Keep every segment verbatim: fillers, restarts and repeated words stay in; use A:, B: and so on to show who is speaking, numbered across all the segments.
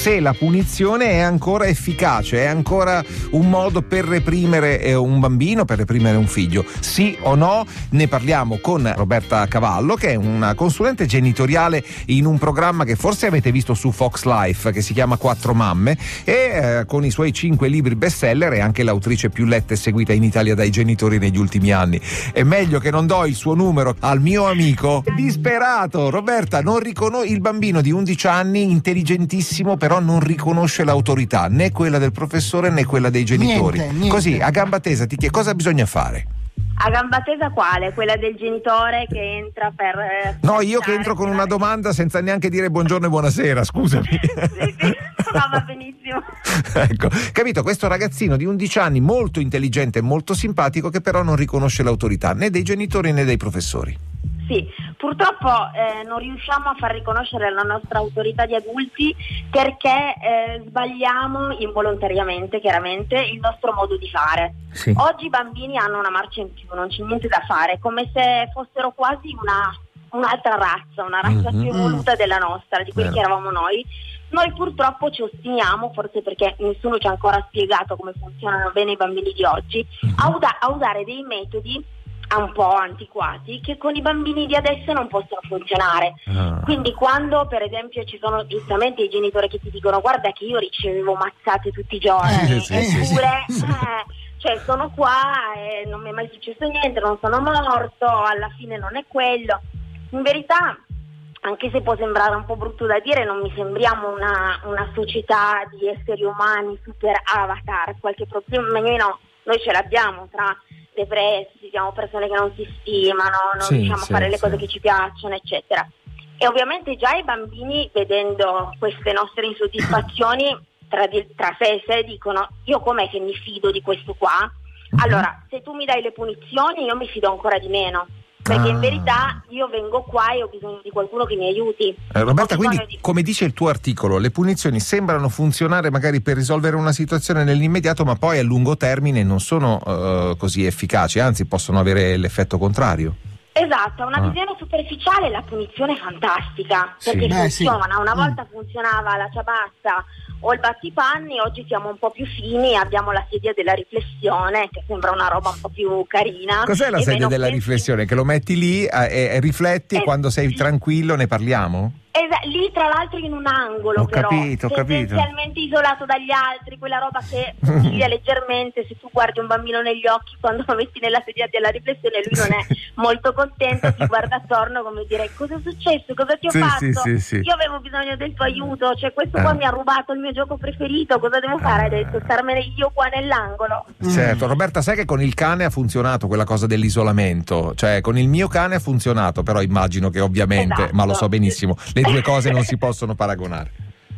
A: se la punizione è ancora efficace, è ancora un modo per reprimere un bambino, per reprimere un figlio, sì o no? Ne parliamo con Roberta Cavallo, che è una consulente genitoriale in un programma che forse avete visto su Fox Life, che si chiama Quattro Mamme, e eh, con i suoi cinque libri bestseller è anche l'autrice più letta e seguita in Italia dai genitori negli ultimi anni. È meglio che non do il suo numero al mio amico disperato. Roberta, non riconos- il bambino di undici anni, intelligentissimo, però non riconosce l'autorità, né quella del professore né quella dei genitori.
B: Niente, niente.
A: Così, a gamba tesa, ti chiedo cosa bisogna fare?
C: A gamba tesa quale? Quella del genitore che entra per... Eh,
A: no, io che entro con una domanda senza neanche dire buongiorno e buonasera, scusami.
C: Sì, sì, no, va benissimo.
A: Ecco, capito, questo ragazzino di undici anni, molto intelligente e molto simpatico, che però non riconosce l'autorità né dei genitori né dei professori.
C: Sì, purtroppo eh, non riusciamo a far riconoscere la nostra autorità di adulti perché eh, sbagliamo involontariamente, chiaramente, il nostro modo di fare. Sì. Oggi i bambini hanno una marcia in più, non c'è niente da fare, come se fossero quasi una, un'altra razza, una razza mm-hmm. più evoluta della nostra, di quelli Vero. Che eravamo noi. Noi purtroppo ci ostiniamo, forse perché nessuno ci ha ancora spiegato come funzionano bene i bambini di oggi, mm-hmm. a, uda- a usare dei metodi un po' antiquati che con i bambini di adesso non possono funzionare. Ah. Quindi quando per esempio ci sono giustamente i genitori che ti dicono guarda che io ricevevo mazzate tutti i giorni,
A: eh, sì,
C: eppure
A: sì, sì.
C: Eh, cioè sono qua e non mi è mai successo niente, non sono morto, alla fine non è quello. In verità, anche se può sembrare un po' brutto da dire, non mi sembriamo una, una società di esseri umani super avatar, qualche problema no, noi ce l'abbiamo tra depressi, siamo persone che non si stimano, non
A: sì,
C: riusciamo
A: sì,
C: a fare le
A: sì.
C: cose che ci piacciono, eccetera. E ovviamente già i bambini, vedendo queste nostre insoddisfazioni tra, di, tra sé e sé, dicono io com'è che mi fido di questo qua? Mm-hmm. Allora, se tu mi dai le punizioni io mi fido ancora di meno, perché ah. in verità io vengo qua e ho bisogno di qualcuno che mi aiuti.
A: Eh, Roberta, quindi
C: di...
A: come dice il tuo articolo, le punizioni sembrano funzionare magari per risolvere una situazione nell'immediato, ma poi a lungo termine non sono uh, così efficaci, anzi possono avere l'effetto contrario.
C: Esatto, una
A: ah.
C: visione superficiale, la punizione è fantastica,
A: sì.
C: perché
B: Beh,
C: funziona,
B: sì.
C: una volta mm. funzionava la ciabatta o il battipanni, oggi siamo un po' più fini, abbiamo la sedia della riflessione che sembra una roba un po' più carina.
A: Cos'è la sedia della pensi... riflessione? Che lo metti lì e, e rifletti eh, e quando sei tranquillo ne parliamo?
C: Esa- lì tra l'altro in un angolo,
A: ho
C: però
A: capito, ho capito.
C: tendenzialmente isolato dagli altri, quella roba che consiglia leggermente se tu guardi un bambino negli occhi quando lo metti nella sedia della riflessione e lui non è molto contento, ti guarda attorno come dire cosa è successo, cosa ti ho
A: sì,
C: fatto,
A: sì, sì, sì.
C: io avevo bisogno del tuo aiuto, cioè questo
A: ah.
C: qua mi ha rubato il mio gioco preferito, cosa devo fare adesso, starmene io qua nell'angolo?
A: Certo, Roberta, sai che con il cane ha funzionato quella cosa dell'isolamento, cioè con il mio cane ha funzionato, però immagino che ovviamente,
C: esatto.
A: ma lo so benissimo, le due cose non si possono paragonare.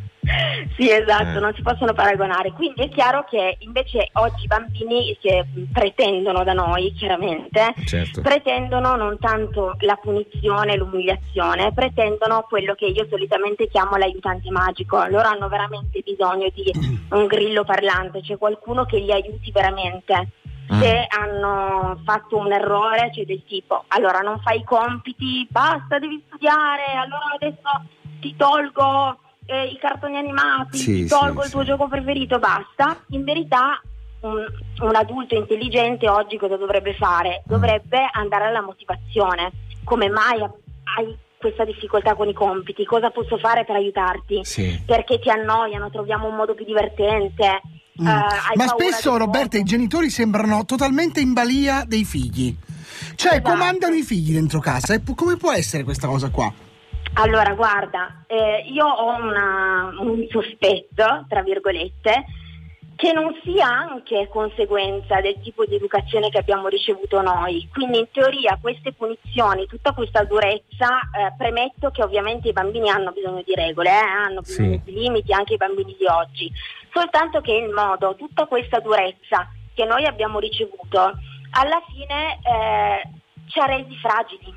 C: Sì, esatto,
A: eh.
C: non si possono paragonare. Quindi è chiaro che invece oggi i bambini che pretendono da noi, chiaramente,
A: certo.
C: pretendono non tanto la punizione, l'umiliazione, pretendono quello che io solitamente chiamo l'aiutante magico. Loro hanno veramente bisogno di un grillo parlante, cioè qualcuno che li aiuti veramente.
A: Mm.
C: Se hanno fatto un errore, cioè del tipo allora non fai i compiti, basta, devi studiare, allora adesso ti tolgo eh, i cartoni animati,
A: sì,
C: ti tolgo
A: sì,
C: il tuo
A: sì.
C: gioco preferito, basta. In verità un, un adulto intelligente oggi cosa dovrebbe fare? Dovrebbe andare alla motivazione. Come mai hai questa difficoltà con i compiti? Cosa posso fare per aiutarti?
A: Sì.
C: Perché ti annoiano? Troviamo un modo più divertente.
B: Mm.
C: Uh,
B: Ma spesso, Roberta, i genitori sembrano totalmente in balia dei figli, cioè
C: esatto.
B: comandano i figli dentro casa. E pu- come può essere questa cosa qua?
C: Allora, guarda, eh, io ho una, un sospetto, tra virgolette, che non sia anche conseguenza del tipo di educazione che abbiamo ricevuto noi. Quindi in teoria queste punizioni, tutta questa durezza, eh, premetto che ovviamente i bambini hanno bisogno di regole, eh, hanno bisogno
A: sì.
C: di limiti, anche i bambini di oggi. Soltanto che il modo, tutta questa durezza che noi abbiamo ricevuto, alla fine eh, ci ha resi fragili.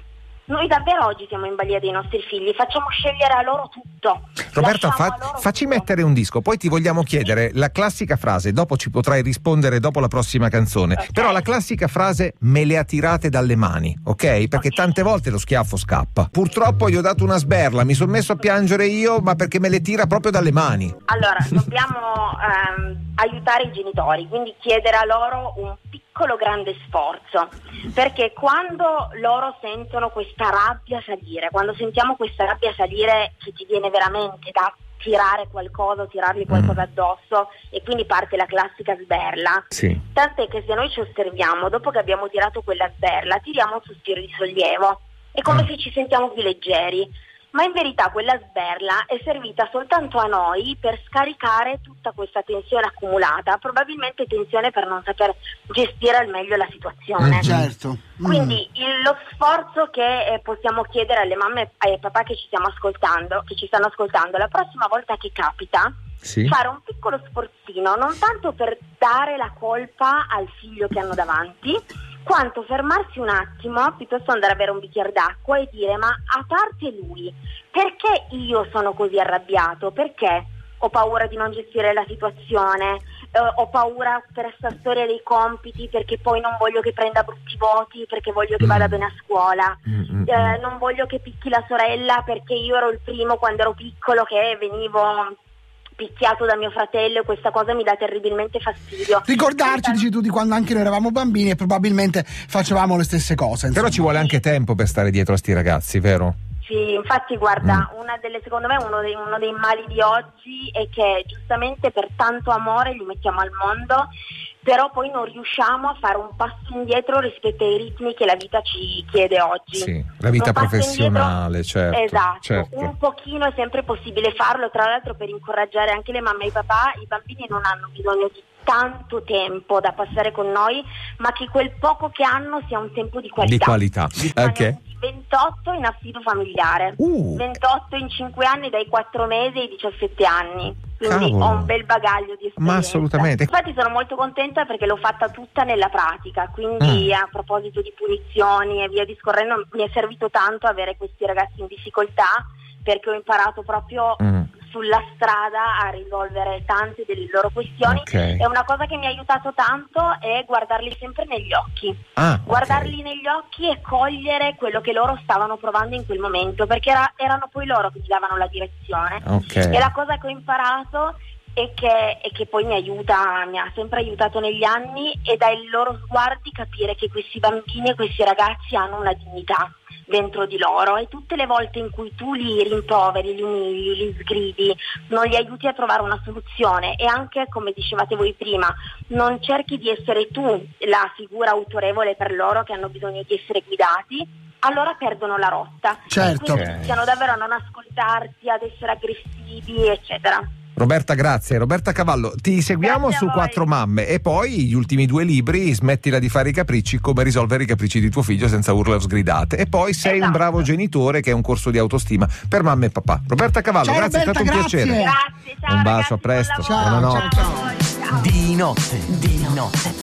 C: Noi davvero oggi siamo in balia dei nostri figli, facciamo scegliere a loro tutto.
A: Roberta, fa,
C: loro
A: facci
C: tutto.
A: mettere un disco, poi ti vogliamo chiedere la classica frase, dopo ci potrai rispondere dopo la prossima canzone,
C: okay.
A: Però la classica frase me le ha tirate dalle mani, ok? Perché
C: okay.
A: tante volte lo schiaffo scappa. Purtroppo gli ho dato una sberla, mi sono messo a piangere io, ma perché me le tira proprio dalle mani.
C: Allora, dobbiamo ehm, aiutare i genitori, quindi chiedere a loro un piccolo grande sforzo, perché quando loro sentono questa rabbia salire, quando sentiamo questa rabbia salire che ti viene veramente da tirare qualcosa o tirargli qualcosa
A: mm.
C: addosso, e quindi parte la classica sberla,
A: sì.
C: Tant'è che se noi ci osserviamo, dopo che abbiamo tirato quella sberla, tiriamo un sospiro di sollievo, è come mm. se ci sentiamo più leggeri. Ma in verità quella sberla è servita soltanto a noi per scaricare tutta questa tensione accumulata, probabilmente tensione per non saper gestire al meglio la situazione.
B: Mm, certo.
C: Quindi il, lo sforzo che eh, possiamo chiedere alle mamme e ai papà che ci stiamo ascoltando, che ci stanno ascoltando, la prossima volta che capita, sì. fare un piccolo sforzino, non tanto per dare la colpa al figlio che hanno davanti, quanto fermarsi un attimo, piuttosto andare a bere un bicchiere d'acqua e dire: ma a parte lui, perché io sono così arrabbiato? Perché ho paura di non gestire la situazione, eh, ho paura per questa storia dei compiti, perché poi non voglio che prenda brutti voti, perché voglio che mm. vada bene a scuola, mm, eh, non voglio che picchi la sorella, perché io ero il primo quando ero piccolo che venivo picchiato da mio fratello, e questa cosa mi dà terribilmente fastidio.
B: Ricordarci, dici tu, di quando anche noi eravamo bambini e probabilmente facevamo le stesse cose, insomma.
A: Però ci vuole anche tempo per stare dietro a sti ragazzi, vero?
C: Sì, infatti guarda,
A: mm.
C: una delle, secondo me uno dei, uno dei mali di oggi è che giustamente per tanto amore li mettiamo al mondo, però poi non riusciamo a fare un passo indietro rispetto ai ritmi che la vita ci chiede oggi.
A: Sì, la vita professionale, certo.
C: Esatto,
A: certo.
C: Un pochino è sempre possibile farlo, tra l'altro per incoraggiare anche le mamme e i papà. I bambini non hanno bisogno di tanto tempo da passare con noi, ma che quel poco che hanno sia un tempo di qualità.
A: Di qualità, ok.
C: ventotto in affido familiare,
A: uh.
C: ventotto in cinque anni, dai quattro mesi ai diciassette anni, quindi
A: Cavolo.
C: ho un bel bagaglio di esperienza.
A: Ma assolutamente.
C: Infatti sono molto contenta perché l'ho fatta tutta nella pratica, quindi mm. a proposito di punizioni e via discorrendo, mi è servito tanto avere questi ragazzi in difficoltà, perché ho imparato proprio mm. sulla strada a risolvere tante delle loro questioni.
A: Okay.
C: E una cosa che mi ha aiutato tanto è guardarli sempre negli occhi,
A: ah,
C: guardarli
A: okay.
C: negli occhi e cogliere quello che loro stavano provando in quel momento, perché era, erano poi loro che mi davano la direzione.
A: Okay.
C: E la cosa che ho imparato e che, e che poi mi aiuta, mi ha sempre aiutato negli anni, è dai loro sguardi capire che questi bambini e questi ragazzi hanno una dignità dentro di loro, e tutte le volte in cui tu li rimproveri, li umili, li sgridi, non li aiuti a trovare una soluzione, e anche, come dicevate voi prima, non cerchi di essere tu la figura autorevole per loro che hanno bisogno di essere guidati, allora perdono la rotta.
B: Certo.
C: Quindi iniziano davvero a non ascoltarsi, ad essere aggressivi, eccetera.
A: Roberta, grazie. Roberta Cavallo, ti seguiamo
C: Grazie
A: su Quattro Mamme, e poi gli ultimi due libri, Smettila di fare i capricci, come risolvere i capricci di tuo figlio senza urla o sgridate, e poi Sei esatto. un bravo genitore, che è un corso di autostima per mamma e papà. Roberta Cavallo,
B: ciao,
A: grazie,
B: Roberta,
A: è stato
B: grazie.
A: un piacere.
C: Grazie, ciao,
A: un bacio,
C: ragazzi,
A: a presto.
B: Ciao,
A: Buonanotte.
B: ciao, ciao.
D: Di notte, di notte,